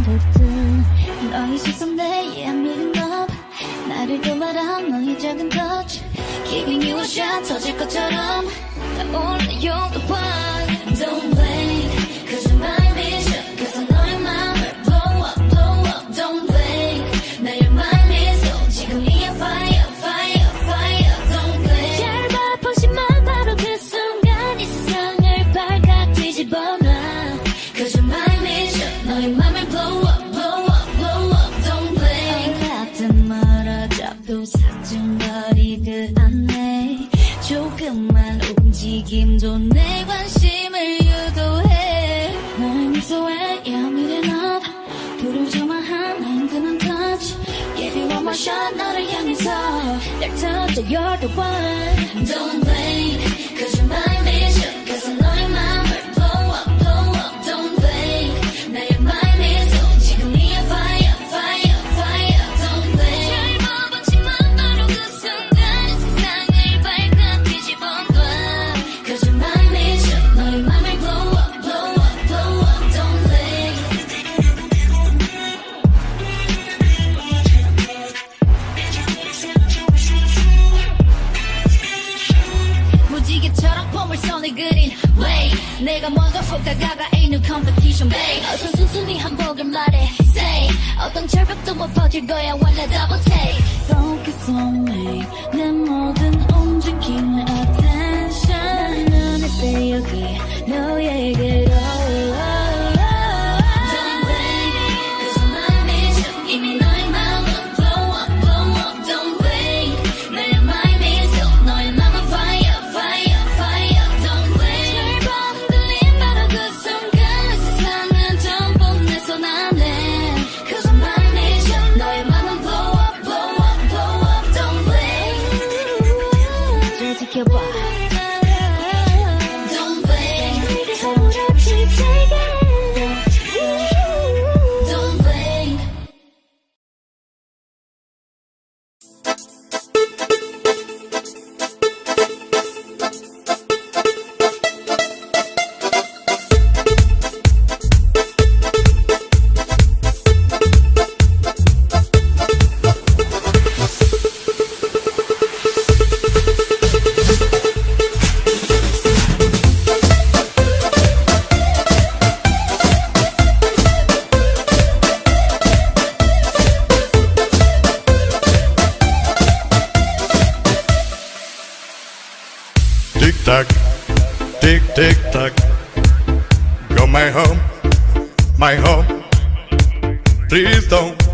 붙은 너의 시선 내에 밀린 love 나를 또 말한 너의 작은 touch Giving you a shot 터질 것처럼 떠올려 you're the one Don't blink cause you're my mission Cause 너의 맘을 blow up Don't blink 나의 맘 미소 지금 이야 fire fire fire Don't blink 얇아보지만 바로 그 순간 이 세상을 발칵 뒤집어놔 Cause you're my mission 너의 맘을 blow up Don't blink 같은 멀어져도 사정거리듯 안해 조금만 움직임도 내 관심을 유도해 너의 미소에 야미된 up 불을 조망한 나의 흔한 touch Give you one more shot 너를 향해서 날 touch you're the one Don't blink cause you're my mission Cause 너의 맘을 blow up Don't blink 나의 맘 미소 지금 이야 fire fire fire Don't blink 얇아봤지만 바로 그 순간 세상을 발칵 뒤집어놔 Cause you're my mission 너의 맘을 blow up Don't blink 무지개처럼 폼을 손에 그린 way 내가 먼저 훅 다가가 ain't no competition babe 어서 순순히 한복을 말해 say 어떤 절벽도 못 버틸 거야 원래 double take Focus on me 내 모든 움직임 내 attention 눈에 새여기 너에게로 Don't blink cause you're my mission 이미 너의 마음은 blow up Don't blink 나의 맘 미소 너의 맘은 fire fire fire Don't blink 잘 봐 흔들린 바로 그 순간 세상은 전부 내 손 안에 Cause you're my mission 너의 맘은 blow up Don't blink 잘 지켜봐 Don't blink Don't blink Tick tock, tick tick tock. Go my home, my home. Please don't